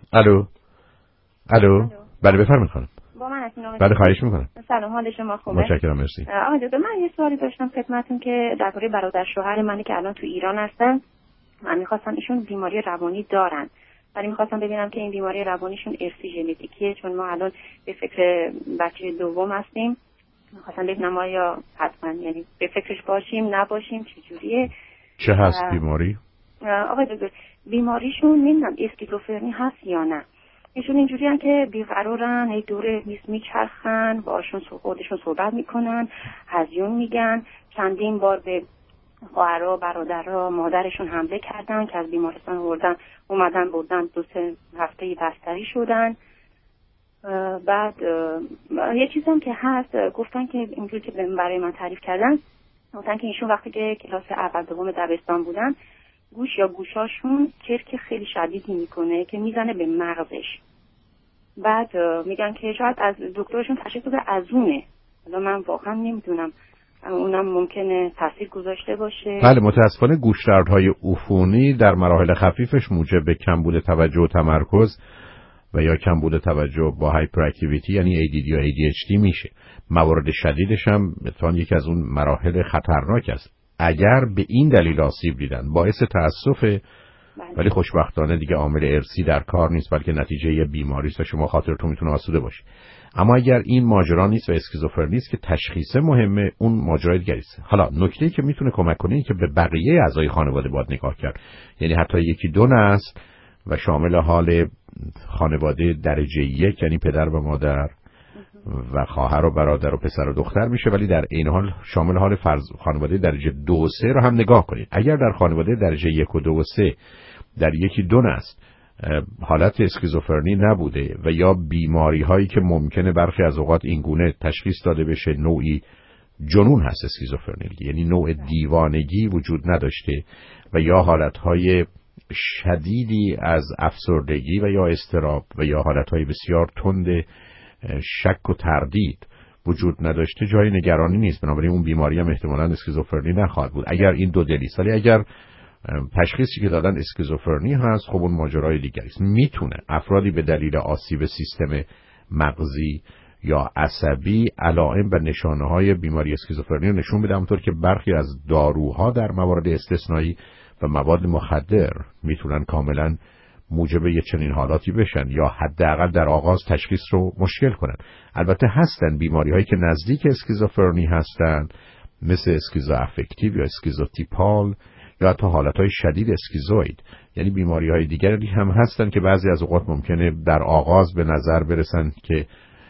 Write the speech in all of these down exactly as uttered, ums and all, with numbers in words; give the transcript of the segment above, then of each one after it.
الو الو بله بفرمایید خانم. با من هستین؟ بله خواهش میکنم. سلام، حال شما خوبه؟ متشکرم، مرسی. آقا دکتر من یه سوالی داشتم خدمتتون که درباره برادر شوهر منی که الان تو ایران هستن. من می‌خواستم ایشون بیماری روانی دارن، ولی می‌خواستم ببینم که این بیماری روانیشون ارثی ژنتیکیه، چون ما الان به فکر بچه دوم هستیم. می‌خواستم ببینم آیا حتما یعنی به فکرش باشیم نباشیم چجوریه. چه هست بیماری؟ آقا دکتر بیماریشون نمیدونم اسکیزوفرنی هست یا نه. ایشون اینجوریان که بیقرارن، هی دوره میز میچرخن، باشون خودشون صحبت میکنن، هزیون میگن. چندین بار به خواهرها، برادرها، مادرشون حمله کردن که از بیمارستان آوردن، اومدن بردن، دو سه هفته بستری شدن. بعد یه چیزم که هست گفتن که اینجوری که برای من تعریف کردن، گفتن که ایشون وقتی که کلاس اول دوم دبستان بودن گوش یا گوشاشون چرک خیلی شدیدی میکنه که میزنه به مغزش. بعد میگن که شاید از دکترشون تشخیص داده از اونه. حالا من واقعا نمیدونم، اونم ممکنه تاثیر گذاشته باشه. بله متاسفانه گوشدردهای عفونی در مراحل خفیفش موجب کمبود توجه و تمرکز و یا کمبود توجه با هایپر اکتیویتی یعنی ای دی دی یا ای دی اچ دی میشه. موارد شدیدش هم مثلا یکی از اون مراحل خطرناک است. اگر به این دلیل آسیب دیدن باعث تأسفه، ولی خوشبختانه دیگه عامل ارثی در کار نیست، بلکه نتیجه یه بیماری است و شما خاطرتون میتونه آسوده باشه. اما اگر این ماجرا نیست و اسکیزوفرنی است که تشخیص مهمه، اون ماجرای دیگری است. حالا نکته‌ای که میتونه کمک کنه این که به بقیه اعضای خانواده باید نگاه کرد. یعنی حتی یکی دو نسل و شامل حال خانواده درجه یک یعنی پدر و مادر و خواهر و برادر و پسر و دختر میشه، ولی در این حال شامل حال فرض خانواده درجه دو و سه رو هم نگاه کنید. اگر در خانواده درجه یک و دو و سه در یکی دو نسل حالت اسکیزوفرنی نبوده و یا بیماری هایی که ممکنه برخی از اوقات این گونه تشخیص داده بشه نوعی جنون هست اسکیزوفرنی، یعنی نوع دیوانگی وجود نداشته و یا حالت های شدیدی از افسردگی و یا اضطراب و یا حالت های بسیار تند شک و تردید وجود نداشته، جای نگرانی نیست. بنابراین اون بیماری هم احتمالاً اسکیزوفرنی نخواهد بود اگر این دو دلیل. ولی اگر تشخیصی که دادن اسکیزوفرنی هست، خب اون ماجرای دیگری است. میتونه افرادی به دلیل آسیب سیستم مغزی یا عصبی علائم و نشانه‌های بیماری اسکیزوفرنی رو نشون بده، همونطور که برخی از داروها در موارد استثنایی و مواد مخدر میتونن کاملاً موجب یه چنین حالاتی بشن یا حداقل در آغاز تشخیص رو مشکل کنن. البته هستن بیماری‌هایی که نزدیک اسکیزوفرنی هستن، مثل اسکیزو افکتیو یا اسکیزوتیپال یا حتی حالتهای شدید اسکیزوید. یعنی بیماری‌های دیگری هم هستن که بعضی از اوقات ممکنه در آغاز به نظر برسن که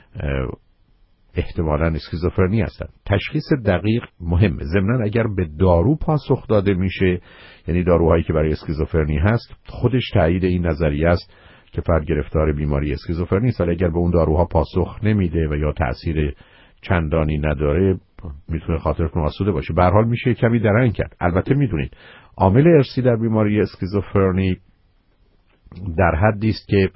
احتمالاً اسکیزوفرنی هستن. تشخیص دقیق مهمه. ضمناً اگر به دارو پاسخ داده میشه، یعنی داروهایی که برای اسکیزوفرنی هست، خودش تایید این نظریه است که فرد گرفتار بیماری اسکیزوفرنی است. ولی اگر به اون داروها پاسخ نمیده و یا تأثیر چندانی نداره، میتونه خاطرتون آسوده باشه. به هر حال میشه کمی درنگ کرد. البته میدونید عامل ارثی در بیماری اسکیزوفرنی در حدی است که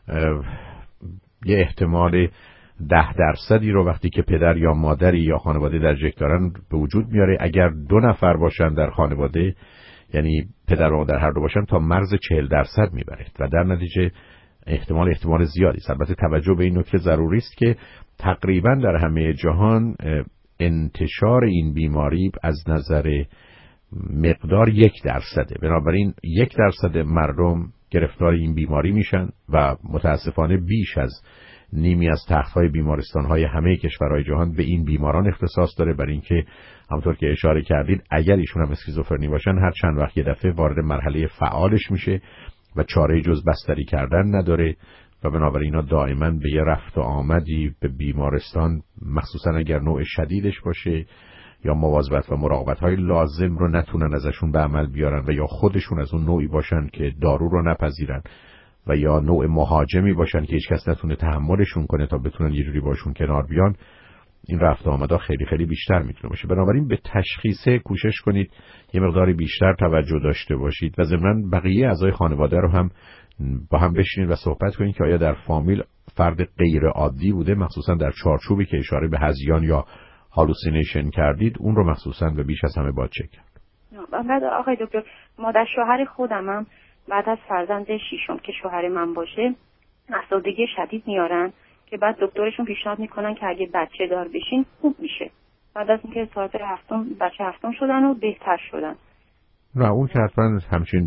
یه احتمال ده درصدی رو وقتی که پدر یا مادری یا خانواده درجه یک دارن به وجود میاره. اگر دو نفر باشن در خانواده، یعنی پدر و مادر هر دو باشن، تا مرز چهل درصد میبره و در نتیجه احتمال احتمال زیادی است. البته توجه به این نکته ضروری است که تقریبا در همه جهان انتشار این بیماری از نظر مقدار یک درصده. بنابراین یک درصد مردم گرفتار این بیماری میشن و متاسفانه بیش از نیمی از تخت‌های بیمارستان‌های همه کشورهای جهان به این بیماران اختصاص داره، برای اینکه همونطور که اشاره کردید اگر ایشون هم اسکیزوفرنی باشن هر چند وقت یه دفعه وارد مرحله فعالش میشه و چاره جز بستری کردن نداره و بنابراین اینا دائما به یه رفت و آمدی به بیمارستان، مخصوصا اگر نوع شدیدش باشه یا مواظبت و مراقبت‌های لازم رو نتونن ازشون به عمل بیارن و یا خودشون از اون نوعی باشن که دارو رو نپذیرن و یا نوع مهاجمی باشن که هیچ کس نتونه تحملشون کنه تا بتونن یه جوری باشون کنار بیان، این رفت و آمدها خیلی خیلی بیشتر میتونه باشه. بنابراین به تشخیص کوشش کنید یه مقداری بیشتر توجه داشته باشید و ضمناً بقیه اعضای خانواده رو هم با هم بشینید و صحبت کنید که آیا در فامیل فرد غیر عادی بوده، مخصوصا در چارچوبی که اشاره به هذیان یا هالوسینیشن کردید، اون رو مخصوصا به بیش از همه باید چک کرد. بعد آقای دکتر، مادر شوهر خودم هم بعد از فرزند ششم که شوهر من باشه افسردگی شدید میارن که بعد دکترشون پیشنهاد میکنن که اگه بچه دار بشین خوب میشه. بعد از اینکه ساعت هفتم بچه هفتم شدن و بهتر شدن. نه اون که حتما همچین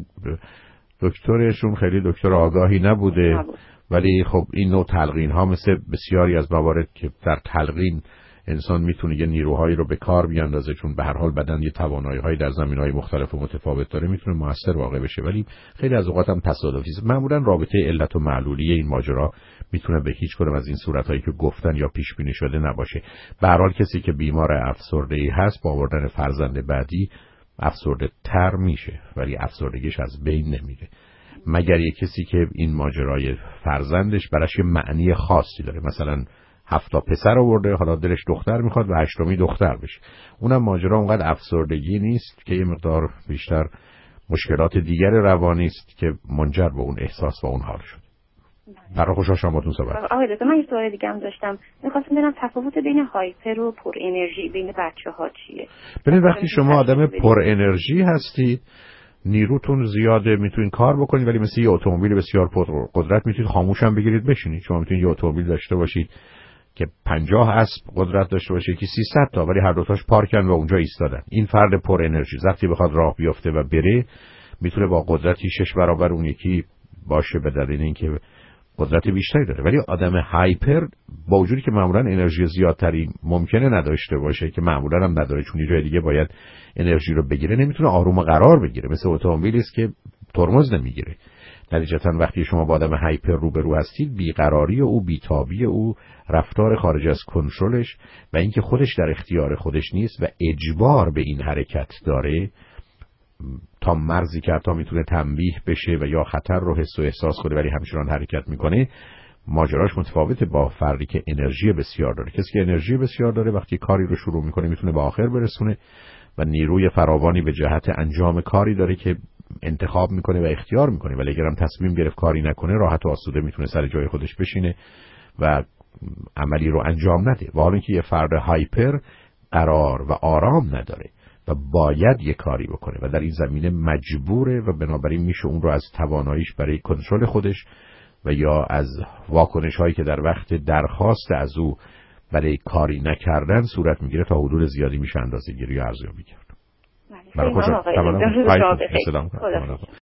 دکترشون خیلی دکتر آگاهی نبوده نبود. ولی خب این نوع تلقین ها مثل بسیاری از موارد که در تلقین انسان میتونه یه نیروهایی رو به کار بیاندازه، چون به هر حال بدن یه توانایی‌هایی در زمینه‌های مختلف و متفاوت داره، میتونه موثر واقع بشه، ولی خیلی از اوقات هم تصادفی است. معمولا رابطه علت و معلولی این ماجرا میتونه به هیچ کدوم از این صورت‌هایی که گفتن یا پیش بینی شده نباشه. به هر حال کسی که بیمار افسردگی هست با آوردن فرزند بعدی افسرده تر میشه، ولی افسردگیش از بین نمیره، مگر یک کسی که این ماجرای فرزندش براش معنی خاصی داره، مثلا هفتا پسر آورده حالا دلش دختر میخواد و هشتمی دختر بشه. اونم ماجرا اونقدر افسردگی نیست که یه مقدار بیشتر مشکلات دیگر روانی است که منجر به اون احساس و اون حال شد. برای خوشحال شما باتون صحبت. آقای دکتر من یه سوال دیگه هم داشتم، می‌خواستم بدونم تفاوت بین هایپر و پر انرژی بین بچه‌ها چیه؟ ببینید وقتی شما آدم پر انرژی هستید نیروتون زیاده، میتونید کار بکنید، ولی مثل یه اتومبیل بسیار پر قدرت میتونید خاموش هم بگیرید بشینید. شما میتونید یه اتومبیل داشته باشید که پنجاه اسب قدرت داشته باشه که سیصد تا، ولی هر دوتاش پارکن و اونجا ایستادن. این فرد پر انرژی وقتی بخواد راه بیفته و بره میتونه با قدرتی شش برابر اون یکی باشه، به دلیل اینکه قدرت بیشتری داره. ولی آدم هایپر با وجودی که معمولا انرژی زیادتری ممکنه نداشته باشه، که معمولا هم نداره چون یه جای دیگه باید انرژی رو بگیره، نمیتونه آروم قرار بگیره، مثل اتومبیلی است که ترمز نمیگیره. نتیجتا وقتی شما با آدم هایپر روبرو هستید، بیقراری او، بیتابی او، رفتار خارج از کنترلش و اینکه خودش در اختیار خودش نیست و اجبار به این حرکت داره تا مرزی که حتی میتونه تنبیه بشه و یا خطر رو حس و احساس کنه ولی همچنان حرکت میکنه، ماجراش متفاوته با فردی که انرژی بسیار داره. کسی که انرژی بسیار داره وقتی کاری رو شروع میکنه میتونه به آخر برسونه و نیروی فراوانی به جهت انجام کاری داره که انتخاب میکنه و اختیار میکنه، ولی اگرم تصمیم گرفت کاری نکنه راحت و آسوده میتونه سر جای خودش بشینه و عملی رو انجام نده. و حالا اینکه یه فرد هایپر قرار و آرام نداره و باید یه کاری بکنه و در این زمینه مجبوره و بنابراین میشه اون رو از تواناییش برای کنترل خودش و یا از واکنش هایی که در وقت درخواست از او برای کاری نکردن صورت میگیره تا حدود زیادی میشه اندازه گیری و ارزیابی کرد. بله.